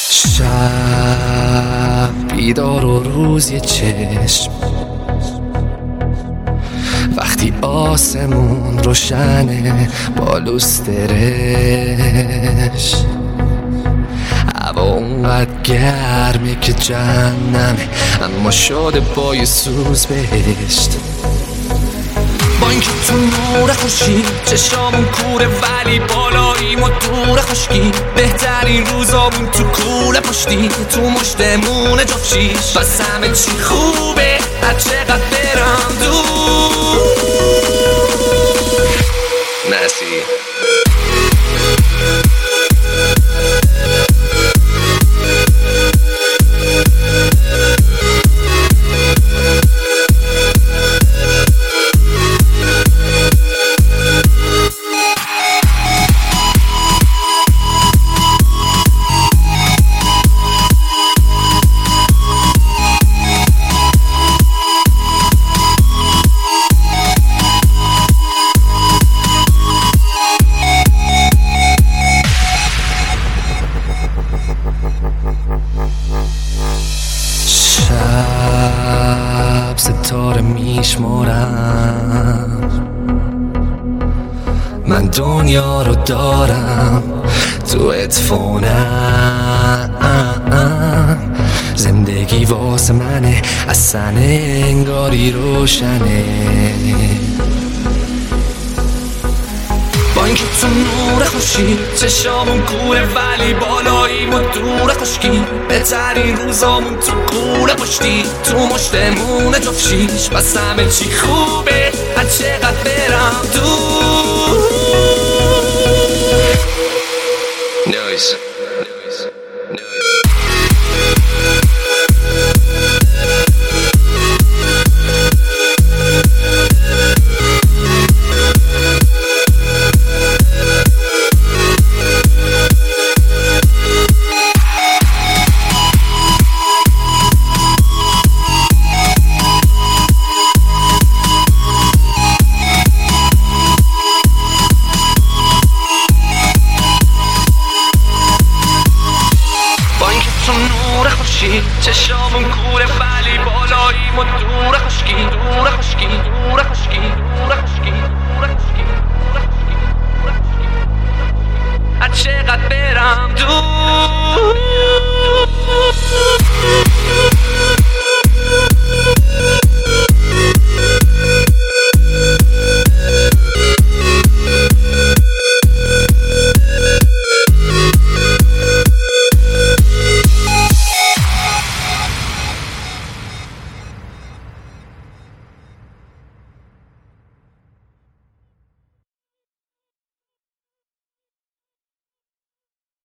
شب بیدار و روز یه چشم، وقتی آسمون روشنه با لوسترش، هوا اونقدر گرمه که جهنمه اما شده با یه سوز بهشت. با اینکه تو نور خورشید چشامون کوره ولی بالاییم و دور خشکی، بهترین روزامون تو کوله پشتی تو مشتمون جفشیش، بس همه چی خوبه هر چقدر برم دور. نسی شب ستاره میشمارم، من دنیا رو دارم تو اتفونم، زندگی واسه منه اصلا انگاری روشنه. با اینکه تو نور خورشید چشامون کوره ولی بالاییم و دور خشکی، بهترین روزامون تو کوله پشتی تو مشتمون جفشیش، بس همه چی خوبه هر چقدر برم دور. نویز چشامون کوره ولی بالاییم و دور خشکی دور خشکی دور خشکی دور خشکی دور خشکی دور خشکی هر چقدر برم دور.